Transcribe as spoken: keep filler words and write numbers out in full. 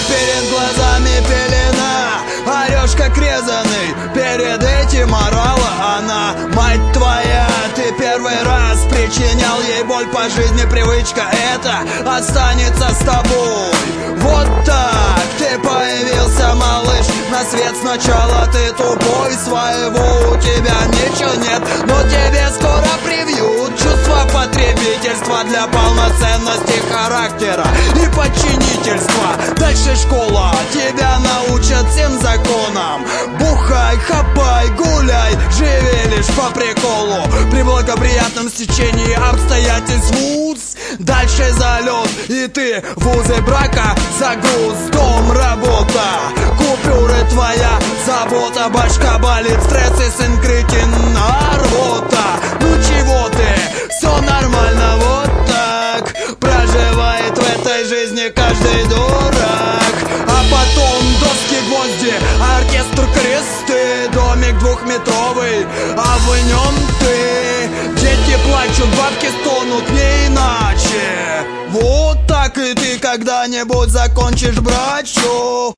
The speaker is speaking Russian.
перед глазами пелена, орешь как резаный, перед этим орала она. Мать твоя, ты первый раз причинял ей боль по жизни, привычка эта останется с тобой. Вот так ты появился, малыш, на свет сначала ты тупой, своего у тебя ничего нет, но тебе скоро привьют чувство потребительства для полноценности характера и подчинительства. Дальше школа тебя научат всем законам. Бухай, хапай, гуляй, живи лишь по приколу, при благоприятном стечении обстоятельств вуз. Дальше залет, и ты в узы брака загруз. Дом, работа, купюры твоя забота, башка болит, стресс и сын кретин, рвота. Ну чего ты, все нормально, вот так проживает в этой жизни каждый дурак. А потом доски, гвозди, оркестр, кресты, домик двухметровый, а в нем ты. Дети плачут, бабки стонут, не иначе. Вот так и ты когда-нибудь закончишь брачу.